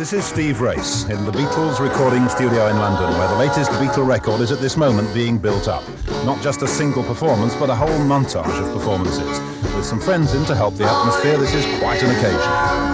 This is Steve Race in the Beatles recording studio in London, where the latest Beatle record is at this moment being built up. Not just a single performance, but a whole montage of performances. With some friends in to help the atmosphere, this is quite an occasion.